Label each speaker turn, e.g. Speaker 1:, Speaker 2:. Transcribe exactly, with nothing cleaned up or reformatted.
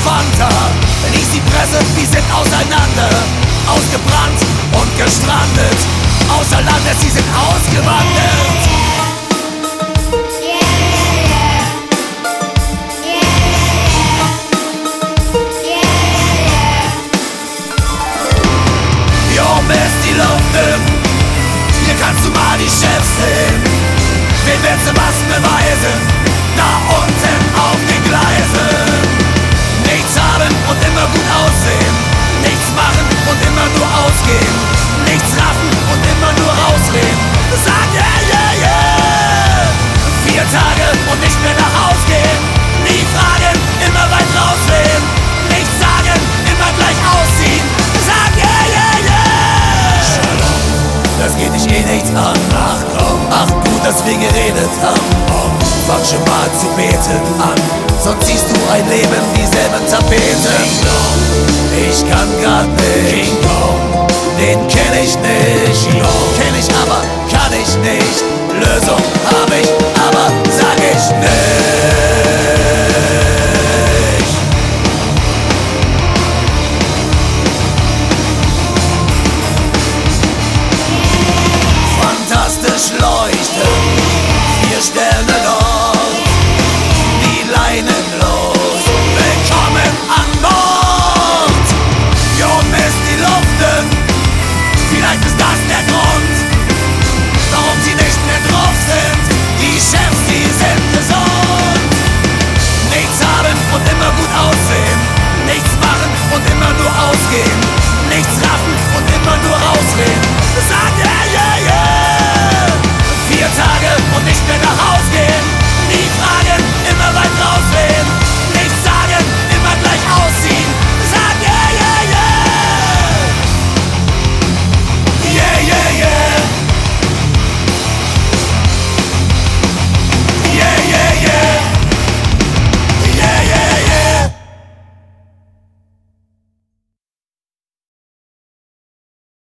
Speaker 1: Fanta. Wenn ich sie presse, wir sind auseinander. Ausgebrannt und gestrandet. Außer Landes, sie sind ausgewandert. Jo, Mist, die Luft im. Hier kannst du mal die Chefs sehen. Wem willst du was beweisen? Da unten auf den Gleisen. Nichts haben und immer gut aussehen. Nichts machen und immer nur ausgehen. Nichts raffen und immer nur rausreden. Sag yeah, yeah, yeah. Vier Tage und nicht mehr nach Haus gehen. Nie fragen, immer weit rausreden. Nichts sagen, immer gleich ausziehen. Sag yeah, yeah, yeah. Shalom, das geht dich eh nichts an. Ach komm, ach gut, dass wir geredet haben. Fang schon mal zu beten an, sonst siehst du ein Leben dieselben Tapeten. Ich kann grad nicht, den kenn ich nicht, kenn ich aber kann ich nicht. Lösung hab ich, aber sag ich nicht.